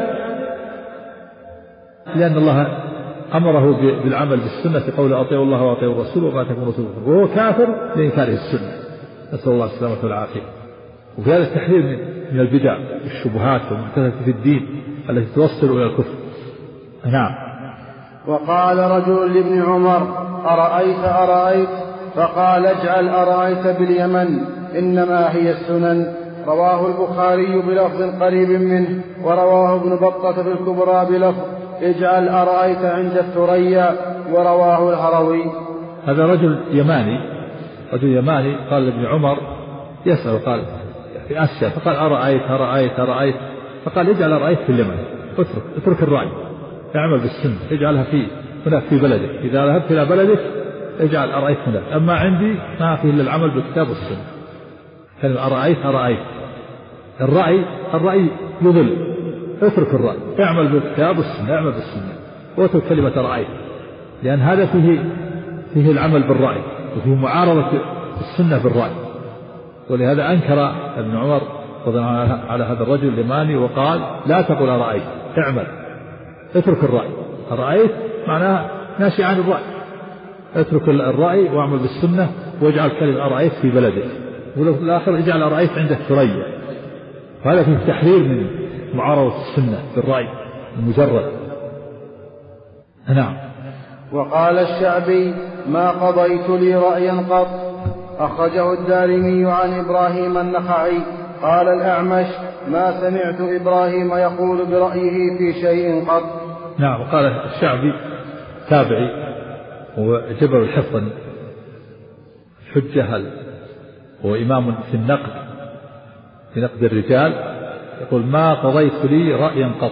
لأن الله أمره بالعمل بالسنة قول أطيعوا الله وأطيعوا الرسول وما تكون رسول، وهو كافر لإنكاره السنة، نسأل الله السلامة والعافية. وفي هذا التحذير من البدع والشبهات والمحدثات في الدين التي توصل إلى الكفر. نعم. وقال رجل لابن عمر أرأيت أرأيت فقال اجعل أرأيت باليمن إنما هي السنن. رواه البخاري بلفظ قريب منه، ورواه ابن بطة في الكبرى بلفظ اجعل أرأيت عند الثريا، ورواه الهروي. هذا رجل يماني، رجل يماني قال لابن عمر يسأل، قال في آسيا، فقال أرأيت أرأيت أرأيت، فقال اجعل أرأيت في اليمن، اترك اترك الرأي، اعمل بالسنة، اجعلها في هناك في بلدك، إذا ذهبت إلى بلدك اجعل أرأيت هناك، أما عندي ما فيه إلا العمل بالكتاب والسنة. كلمة أرأيت أرأيت، الرأي الرأي يضل، اترك الرأي، اعمل بالكتاب والسنة، اعمل بالسنة واترك كلمة رأيت، لأن هذا فيه فيه العمل بالرأي وفيه معارضة السنة بالرأي. ولهذا أنكر ابن عمر على هذا الرجل اليماني وقال لا تقل أرأيت، اعمل، اترك الرأي، أرأيت معناها ماشي عن الرأي، اترك الرأي واعمل بالسنة واجعل كلمة أرأيت في بلدك. وفي الآخر اجعل أرأيت عند الثريا، وهذا فيه تحرير من معارضة السنة بالرأي المجرد. نعم. وقال الشعبي ما قضيت لي رأيا قط. أخرجه الدارمي عن إبراهيم النخعي قال الأعمش ما سمعت إبراهيم يقول برأيه في شيء قط. نعم. وقال الشعبي تابعي وجبر الحفظ حجة، هو إمام في النقد في نقد الرجال، يقول ما قضيت لي رأيا قط،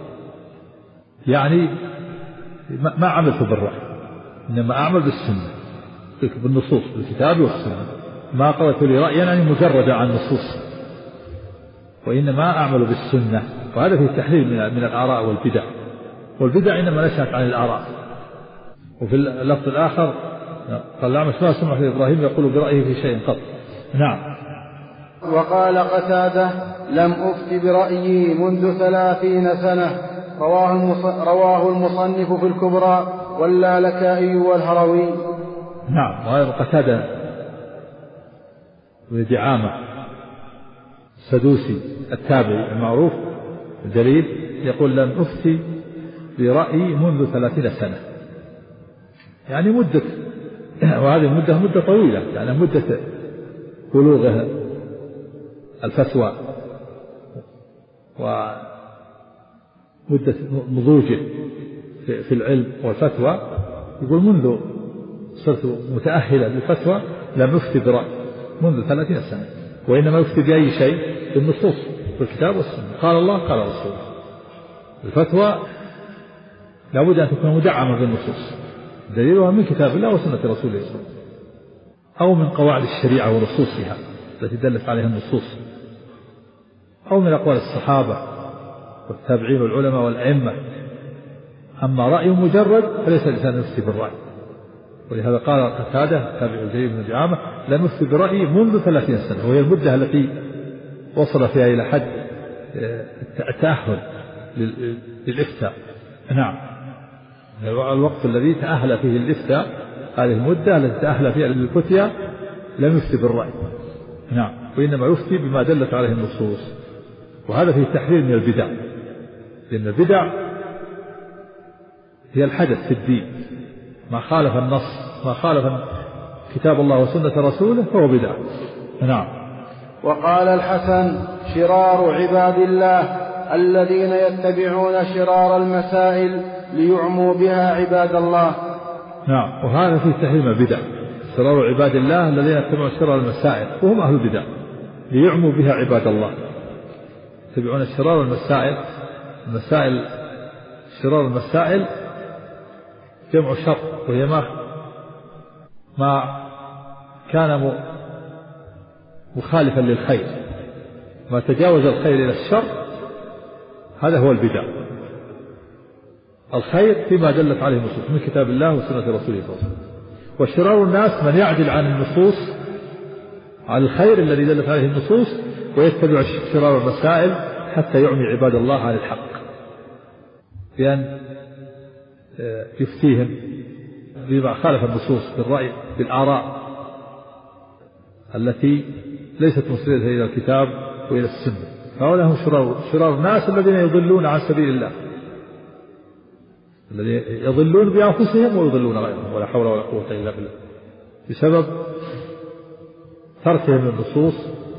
يعني ما عملت بالرأي إنما أعمل بالسنة بالنصوص بالكتاب والسنة. ما قضيت لي رأيا يعني مجرد عن النصوص، وإنما أعمل بالسنة. وهذا فيه تحليل من الآراء والبدع، والبدع إنما نشأت عن الآراء. وفي اللفظ الآخر قال الأعمش ما سمعت إبراهيم يقول برأيه في شيء قط. نعم. وقال قتادة لم أفت برأيي منذ ثلاثين سنة. رواه المصنف في الكبرى واللالكائي والهروي. نعم. وهذا قتادة بن دعامة السدوسي التابعي المعروف الجليل يقول لم أفتي برأيي منذ ثلاثين سنة، يعني مدة، وهذه المدة مدة طويلة، يعني مدة بلوغها الفتوى ومدة نضوجه في العلم والفتوى. يقول منذ صرت متأهلا للفتوى لم أفتي برأي منذ ثلاثين سنة، وإنما أفتي بأي شيء بالنصوص بالكتاب والسنة، قال الله قال رسوله. الفتوى لابد أن تكون مدعمة بالنصوص، دليلها من كتاب الله وسنة رسوله صلى الله عليه وسلم، أو من قواعد الشريعة ونصوصها التي دلت عليها النصوص، أو من أقوال الصحابة والتابعين والعلماء والأئمة. أما رأي مجرد فليس الإنسان يفتي بالرأي. ولهذا قال قتادة تابع الجليل بن دعامة لم يفتي برأيي منذ ثلاثين سنة، وهي المدة التي وصل فيها إلى حد التأهل للإفتاء. نعم. الوقت الذي تأهل فيه للإفتاء، هذه المدة التي تأهل فيها للفتيا لم يفتي بالرأي. نعم. وإنما يفتي بما دلت عليه النصوص. وهذا فيه تحذير من البدع، لأن البدع هي الحدث في الدين ما خالف النص ما خالف كتاب الله وسنة رسوله فهو بدعة. نعم. وقال الحسن: شرار عباد الله الذين يتبعون شرار المسائل ليعموا بها عباد الله. نعم. وهذا في تحريم البدع. شرار عباد الله الذين يتبعون شرار المسائل وهم أهل البدع ليعموا بها عباد الله. يتبعون شرار المسائل. المسائل شرار المسائل جمع شر، وهي ما ما كان مخالفا للخير، ما تجاوز الخير إلى الشر، هذا هو البدع. الخير فيما دلت عليه النصوص من كتاب الله وسنة رسوله صلى الله عليه وسلم. وشرار الناس من يعدل عن النصوص، عن الخير الذي دلت عليه النصوص، ويتبع شرار المسائل حتى يعمي عباد الله عن الحق، بأن يفتيهم بما خالف النصوص بالرأي بالآراء التي ليست مسندة إلى الكتاب وإلى السنة. فهؤلاء هم شرار, شرار الناس الذين يضلون عن سبيل الله، الذين يضلون بأنفسهم ويضلون غيرهم، ولا حول ولا قوة إلا بالله، بسبب تركهم للنصوص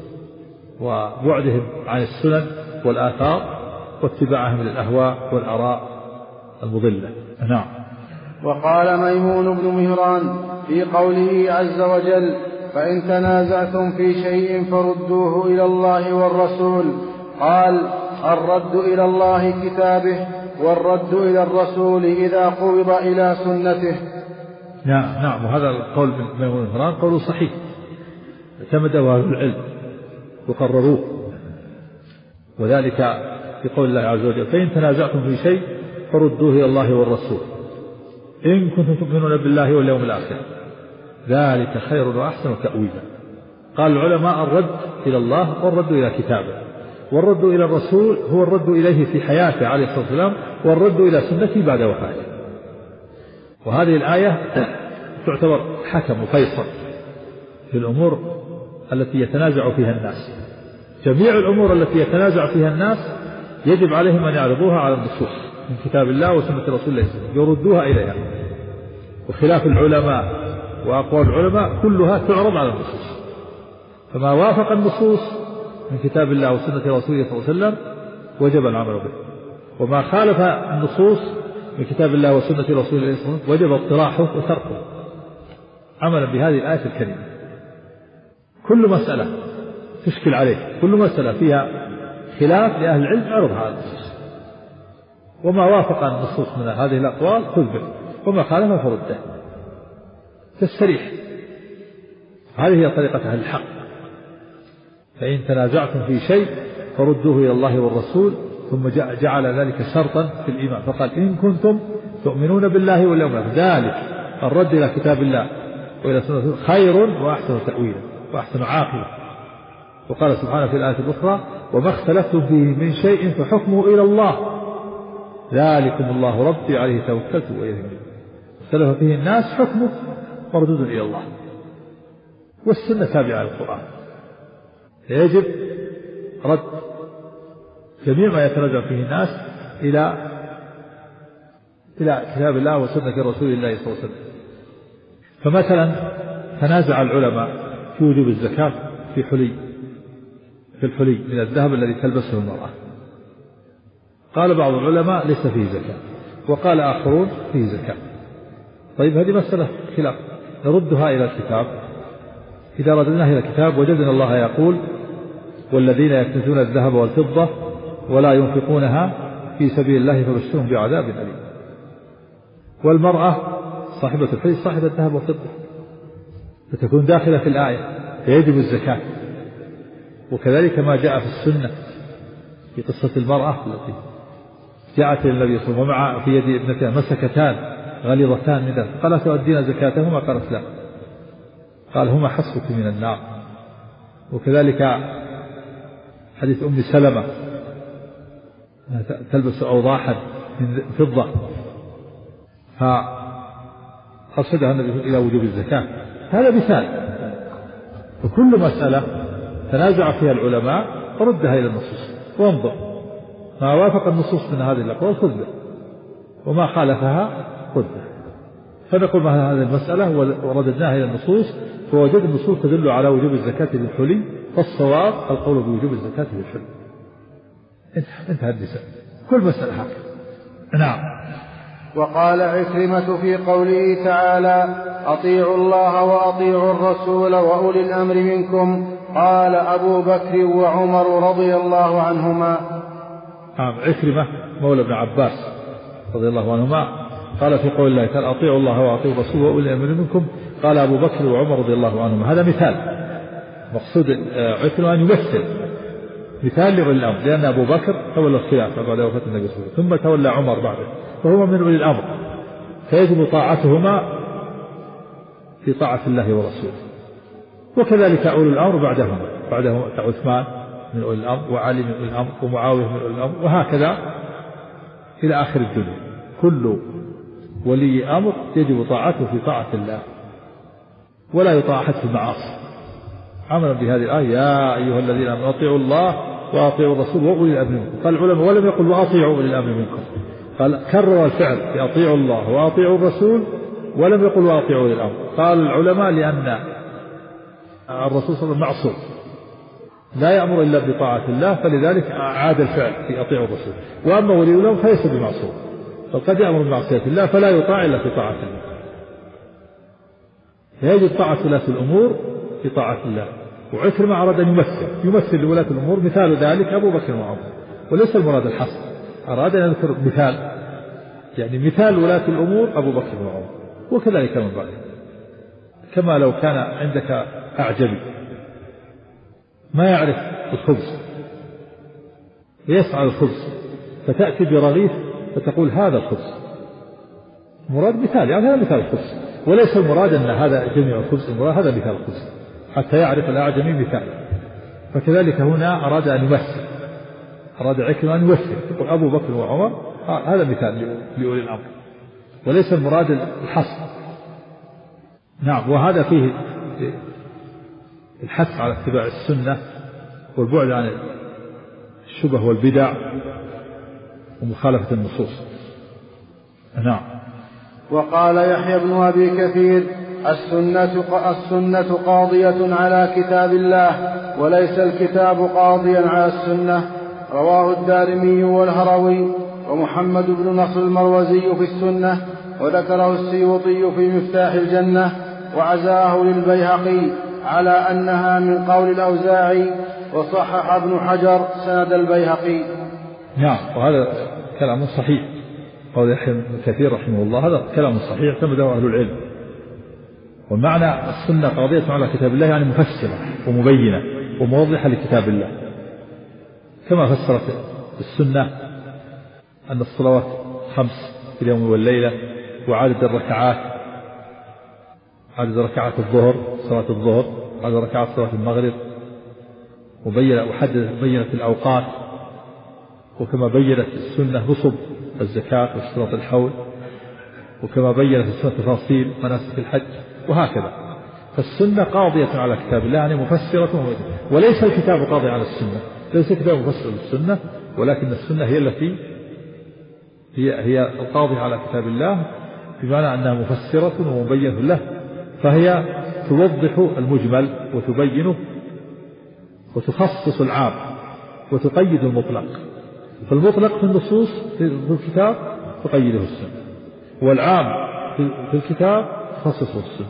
وبعدهم عن السنن والآثار واتباعهم للأهواء والآراء المضلة. نعم. وقال ميمون بن مهران في قوله عز وجل: فإن تنازعتم في شيء فردوه إلى الله والرسول، قال: الرد إلى الله كتابه، والرد إلى الرسول إذا قبض إلى سنته. نعم. نعم. وهذا القول من ميمون بن مهران قول صحيح، اعتمده أهل العلم وقرروه، وذلك في قول الله عز وجل: فإن تنازعتم في شيء فردوه إلى الله والرسول إن كنتم تؤمنون بالله واليوم الآخر ذلك خير وأحسن تأويلا. قال العلماء: الرد إلى الله والرد إلى كتابه، والرد إلى الرسول هو الرد إليه في حياته عليه الصلاة والسلام، والرد إلى سنته بعد وفاته. وهذه الآية تعتبر حكم وفيصل في الأمور التي يتنازع فيها الناس. جميع الأمور التي يتنازع فيها الناس يجب عليهم أن يعرضوها على النصوص من كتاب الله وسنة رسول الله يردوها إليها. وخلاف العلماء وأقوال العلماء كلها تعرض على النصوص، فما وافق النصوص من كتاب الله وسنة رسوله صلى الله عليه وسلم وجب العمل به، وما خالف النصوص من كتاب الله وسنة رسوله صلى الله عليه وسلم وجب اطراحه وتركه عملا بهذه الآية الكريمة. كل مسألة تشكل عليه، كل مسألة فيها خلاف لأهل العلم اعرضها على النصوص، وما وافق النصوص من هذه الأقوال خذ به، وما خالف فرده، تستريح. هذه هي طريقة أهل الحق. فإن تنازعتم في شيء فردوه إلى الله والرسول، ثم جعل ذلك شرطا في الإيمان، فقال: إن كنتم تؤمنون بالله واليوم الآخر ذلك الرد إلى كتاب الله وإلى سنة خير وأحسن تأويلا وأحسن عاقبة. وقال سبحانه في الآية الأخرى: وما اختلفتم فيه من شيء فحكمه إلى الله ذلكم الله ربي عليه توكلت وإليه أنيب. اختلف فيه الناس حكمه مردود إلى الله، والسنة تابعة للقرآن، يجب رد جميع ما يتنازع فيه الناس إلى إلى كتاب الله وسنة رسول الله صلى الله عليه وسلم. فمثلا تنازع العلماء في وجوب الزكاة في حلي في الحلي من الذهب الذي تلبسه المرأة. قال بعض العلماء ليس فيه زكاة، وقال آخرون فيه زكاة. طيب هذه مسألة خلاف، نردها إلى الكتاب. إذا رددناها إلى الكتاب وجدنا الله يقول: والذين يكنزون الذهب والفضة ولا ينفقونها في سبيل الله فبشرهم بعذاب أليم. والمرأة صاحبة الحلي صاحبة الذهب والفضة، فتكون داخلة في الآية، فيجب الزكاة. وكذلك ما جاء في السنة في قصة المرأة التي جاءت إلى النبي صلى الله عليه وسلم ومع في يد ابنتها مسكتان غليظتان من ذهب، قال: تؤدين زكاتهما؟ قالت: لا. قال: هما حصك من النار. وكذلك حديث أم سلمة تلبس أوضاحا من فضة فأرشدها النبي إلى وجوب الزكاة. هذا مثال. وكل مسألة تنازع فيها العلماء فردها إلى النصوص وانظر، ما وافق النصوص من هذه الأقوال خذ به، وما خالفها خذ به. فنقول ما هذه المسألة ورددناها إلى النصوص، فوجد النصوص تدل على وجوب الزكاة للحلي، فالصواب القول بوجوب الزكاة للحلي. انتهى النساء كل مسألة هكذا. نعم. وقال عكرمة في قوله تعالى: أطيعوا الله وأطيعوا الرسول وأولي الأمر منكم، قال أبو بكر وعمر رضي الله عنهما. نعم. عكرمة مولى ابن عباس رضي الله عنهما قال في قول الله تعالى: أطيعوا الله وأطيعوا الرسول وأولي الأمر منكم، قال أبو بكر وعمر رضي الله عنهما. هذا مثال، مقصود عكرمة أن يمثل مثال لأولي الأمر، لأن أبو بكر تولى الخلافة بعد وفاة النبي صلى الله عليه وسلم، ثم تولى عمر بعده، فهما من أولي الأمر، فيجب طاعتهما في طاعة الله ورسوله. وكذلك أولي الأمر بعدهما، بعدهم عثمان من أولي الأمر، وعلي من أولي الأمر، ومعاوية من أولي الأمر، وهكذا إلى آخر الدنيا. كل ولي أمر يجب طاعته في طاعة الله، ولا يطاع أحد في المعاصي، عملا بهذه الآية: يا أيها الذين آمنوا أطيعوا الله وأطيعوا الرسول وأولي الأمر منكم. قال العلماء: ولم يقل وأطيعوا أولي الأمر منكم، قال كرر الفعل في أطيعوا الله وأطيعوا الرسول، ولم يقل وأطيعوا أولي الأمر. قال العلماء: لأن الرسول صلى الله عليه وسلم معصوم لا يأمر إلا بطاعة الله، فلذلك عاد الفعل في أطيعوا الرسول. وأما ولي الأمر فليس بمعصوم، فقد يأمر بمعصية الله فلا يطاع إلا في طاعة الله. فيجب طاعة ولاة الأمور في طاعة الله. وعكرمة أراد أن يمثل يمثل لولاة الأمور، مثال ذلك أبو بكر وعمر، وليس المراد الحصر، أراد أن يذكر مثال، يعني مثال ولاة الأمور أبو بكر وعمر، وكذلك من بعد. كما لو كان عندك أعجمي ما يعرف الخبز يسعى الخبز، فتأتي برغيف فتقول هذا الخبز، مراد مثال، يعني هذا مثال الخبز، وليس المراد أن هذا جميع الخبز، المراد هذا مثال الخبز حتى يعرف الأعجمي مثاله. فكذلك هنا أراد أن يمثل، أراد عكرمة أن يمثل، يقول أبو بكر وعمر هذا مثال لأولي الأمر، وليس المراد الحصر. نعم. وهذا فيه الحث على اتباع السنة والبعد عن الشبه والبدع ومخالفة النصوص. نعم. وقال يحيى بن أبي كثير: السنة, السنة قاضية على كتاب الله، وليس الكتاب قاضيا على السنة. رواه الدارمي والهروي ومحمد بن نصر المروزي في السنة، وذكره السيوطي في مفتاح الجنة، وعزاه للبيهقي على أنها من قول الأوزاعي، وصحح ابن حجر سند البيهقي. نعم. وهذا كلام صحيح، قول يحيى بن كثير رحمه الله هذا كلام صحيح اعتمده أهل العلم. والمعنى السنة قاضية على كتاب الله، يعني مفسرة ومبينة وموضحة لكتاب الله، كما فسرت السنة أن الصلوات خمس في اليوم والليلة، وعدد الركعات، عدد ركعات الظهر صلاة الظهر، عدد ركعات صلاة المغرب، وبين وحدد بينت الأوقات، وكما بينت السنة نصب الزكاة واشتراط الحول، وكما بينت السنة تفاصيل مناسك الحج، وهكذا. فالسنة قاضية على كتاب الله، يعني مفسرة، وليس الكتاب قاضي على السنة، ليس الكتاب مفسر للسنة، ولكن السنة هي التي هي هي القاضي على كتاب الله، بمعنى أنها مفسرة ومبينة له، فهي توضح المجمل وتبينه وتخصص العام وتقيد المطلق. فالمطلق في النصوص في الكتاب تقيده السنة، والعام في الكتاب تخصصه السنة،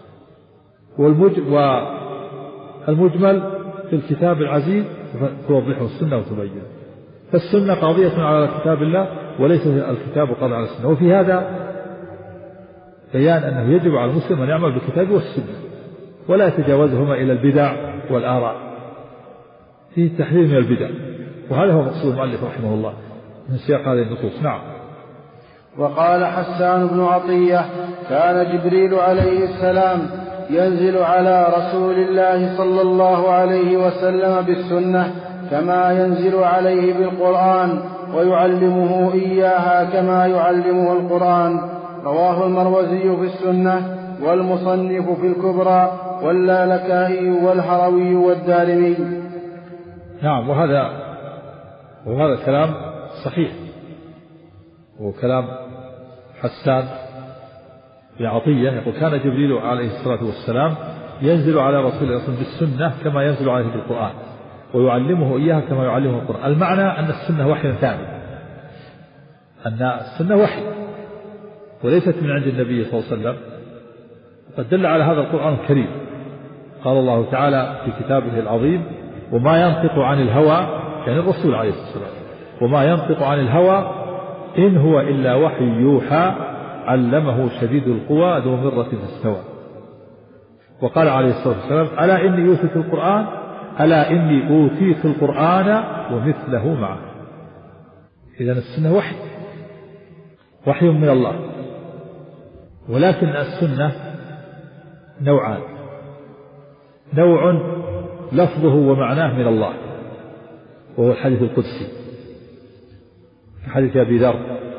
والمجمل في الكتاب العزيز توضحه السنة وتبينه. فالسنة قاضية على كتاب الله، وليس الكتاب قاضي على السنة. وفي هذا بيان أنه يجب على المسلم أن يعمل بالكتاب والسنة، ولا يتجاوزهما إلى البدع والآراء، فيه تحذير من البدع، وهذا هو مقصود المؤلف رحمه الله من سياق هذه النصوص. نعم. وقال حسان بن عطية: كان جبريل عليه السلام ينزل على رسول الله صلى الله عليه وسلم بالسنة كما ينزل عليه بالقرآن، ويعلمه إياها كما يعلمه القرآن. رواه المروزي في السنة، والمصنف في الكبرى، واللالكائي والهروي والدارمي. نعم. وهذا وهذا كلام صحيح، وكلام حسان بعطية يقول كان جبريل عليه الصلاة والسلام ينزل على رسول الله صلى الله عليه وسلم بالسنة كما ينزل عليه بالقرآن ويعلمه إياها كما يعلمه القرآن. المعنى أن السنة وحي ثاني، أن السنة وحي وليست من عند النبي صلى الله عليه وسلم. قد دل على هذا القرآن الكريم. قال الله تعالى في كتابه العظيم وما ينطق عن الهوى، يعني الرسول عليه الصلاة والسلام، وما ينطق عن الهوى إن هو إلا وحي يوحى علمه شديد القوى ذو مرة فاستوى. وقال عليه الصلاة والسلام ألا إني أوتيت القرآن ألا إني أوتيت القرآن ومثله معه. إذن السنة وحي وحي من الله، ولكن السنة نوعان: نوع لفظه ومعناه من الله وهو الحديث القدسي في حديث أبي ذر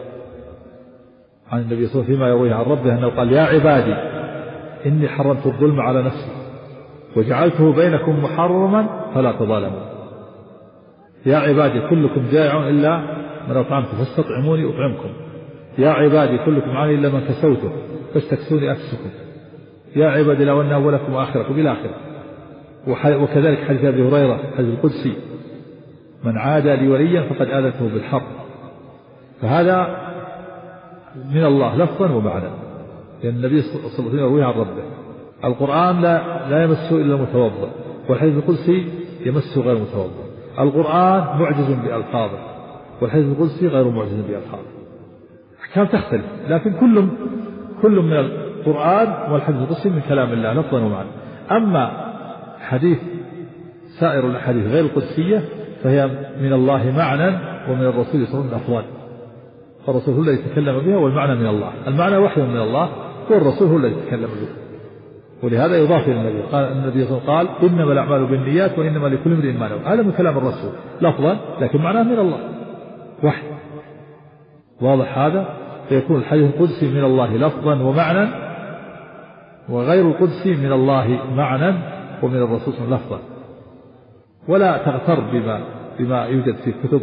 عن النبي صلى الله عليه وسلم فيما يرويه عن ربه أنه قال يا عبادي إني حرمت الظلم على نفسي وجعلته بينكم محرما فلا تظالموا. يا عبادي كلكم جائع إلا من أطعمته فاستطعموني أطعمكم. يا عبادي كلكم عاني إلا من كسوته فاستكسوني أكسكم. يا عبادي لو أن أولكم وآخركم إلى آخره. وكذلك حديث أبي هريرة حديث القدسي من عادى لي وليا فقد آذنته بالحرب. فهذا من الله لفظا ومعنى، لأن النبي صلى الله عليه وسلم يرويه عن ربه. القرآن لا, لا يمسه إلا المتوضئ، والحديث القدسي يمسه غير متوضئ. القرآن معجز بألفاظه والحديث القدسي غير معجز بألفاظه. أحكام تختلف، لكن كل كل من القرآن والحديث القدسي من كلام الله لفظا ومعنى. أما حديث سائر الأحاديث غير القدسية فهي من الله معنى ومن الرسول صلى الله عليه وسلم أفضل. فالرسول هو الذي يتكلم بها والمعنى من الله، المعنى وحي من الله والرسول هو الذي يتكلم به. ولهذا يضاف إلى النبي. قال النبي صلى الله عليه وسلم قال إنما الأعمال بالنيات وإنما لكل امرئ ما نوى. هذا من كلام الرسول لفظا، لكن معناه من الله وحي. واضح هذا؟ فيكون الحديث القدسي من الله لفظا ومعنى، وغير القدسي من الله معنى ومن الرسول صلى الله عليه وسلم لفظا. ولا تغتر بما بما يوجد في كتب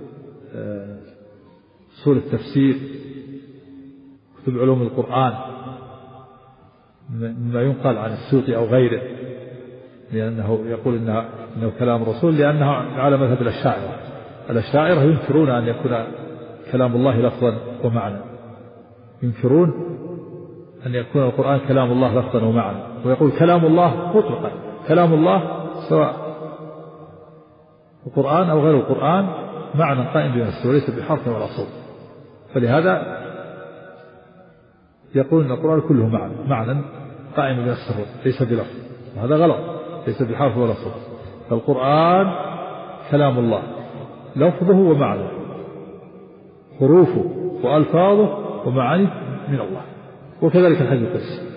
أصول التفسير، كتب علوم القرآن، مما ينقل عن السيوطي أو غيره، لأنه يقول إنه, إنه كلام الرسول، لأنه على مذهب الأشاعرة. الأشاعرة ينكرون أن يكون كلام الله لفظا ومعنى، ينكرون أن يكون القرآن كلام الله لفظا ومعنى، ويقول كلام الله مطلقا، كلام الله سواء القرآن أو غير القرآن معنى قائم بنفسه وليس بحرف ولا صوت. فلهذا يقول أن القرآن كله معنى معنى قائم بنفسه ليس بلفظ، وهذا غلط، ليس بحرف ولا صوت. فالقرآن كلام الله لفظه ومعنى، حروفه وألفاظه ومعانيه من الله، وكذلك الحديث القدسي.